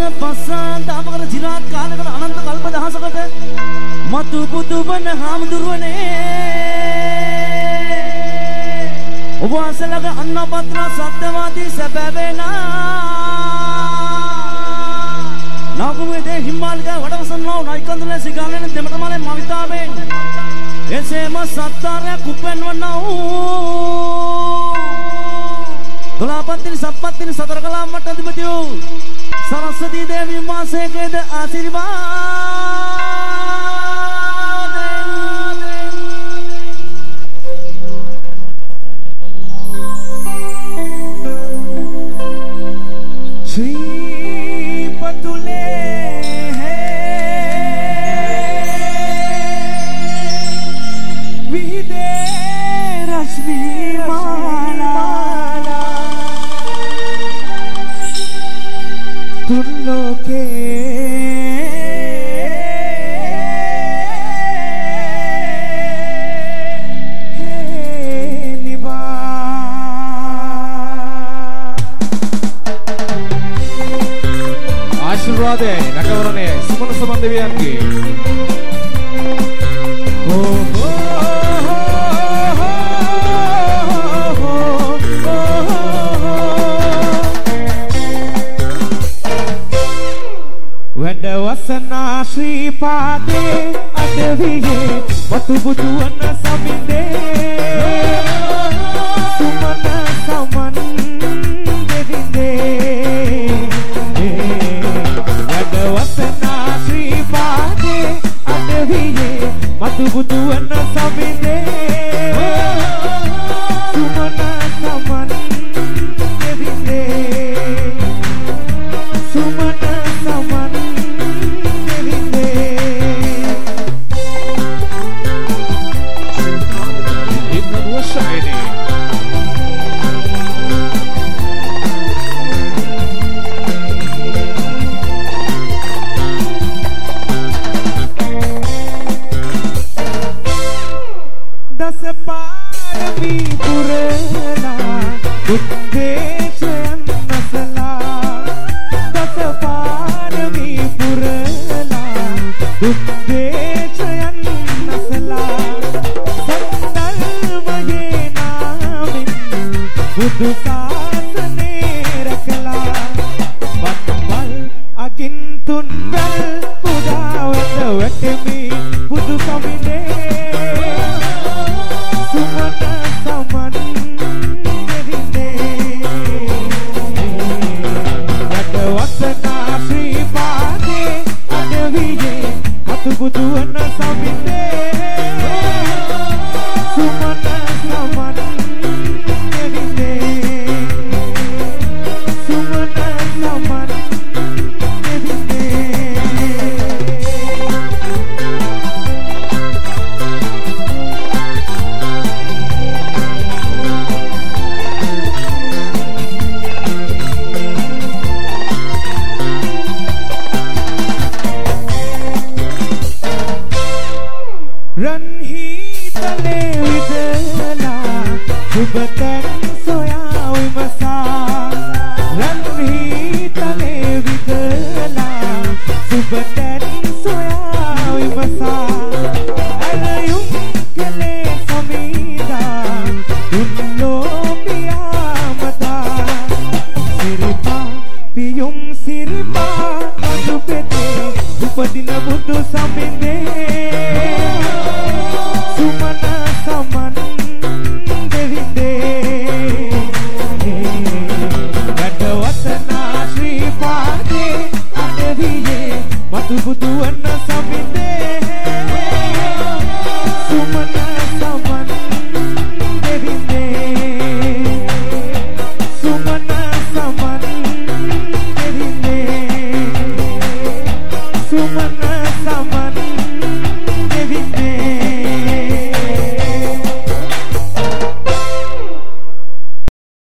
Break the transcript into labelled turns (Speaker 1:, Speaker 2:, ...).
Speaker 1: පස්සාන් දාමකර ජිරාත් කාලයකට අනන්ත කල්ප දහසකට මතු බුදු වන හාමුදුරුවනේ ඔබ වහන්සේලාගේ අන්නපත්‍ර සත්‍යවාදී සැබෑවෙනා නාගුමේ හිමාලික වඩවසන්නා නයිකන්දුලේ සිගාලෙන දෙමටමලේ මවිතාවෙන් එසේම සත්තාරය කුපෙන්වන්නා වූ දොලාපත්තිනි සප්පත්තිනි සතර කලා මට අධිපති වූ සරස්වතී දේවී මාසේකේද ආශිර්වාදෙන් ශ්‍රී පතුලේ විහිදේ රශ්මි මාලා තුන්ලෝකේ
Speaker 2: ආශිර්වාදයයි රැකවරණයයි සුමන සමන් දෙවියන්ගේ
Speaker 1: වැඩවසනා ශ්‍රී පාදේ අදවියේ වතු බුදුවන සමිඳේ සුමන සමන් දෙවිඳේ වැඩවසනා ශ්‍රී පාදේ අදවියේ වතු බුදුවන සමිඳේ සුමන සමන් දෙවිඳේ සුමන සමන් උද්දේශයන් නැසලා දසපාරමී පුරලා උද්දේශයන් නැසලා සත්‍යමගේ නාමෙන් බුදු සාසනේ රැකලා වත්මල් අකින් තුන්වැල් පුදාවත වැටෙමි බුදු සමිනේ සුමන සමන් ශ්‍රී පාදේ අදවියේ අතු බුදුවන සමිඳේ සුමන සමන් දෙවිඳේ සුමන සමන් දෙවිඳේ රන්හිතලේ විදලා සුබතෙන් සොයා විමසා රන්හිතලේ විදලා සුබතෙන් සොයා විමසා අලයුම් කලේ සමීදා දුන්නෝපියා මතා සිරිපා පියුම් සිරිපා අදුපෙතේ උපදින බුදු සමිඳේ සුමන සමන් දෙවිඳේ වැඩවසනා ශ්‍රී පාදේ අදවියේ මතු බුදුවන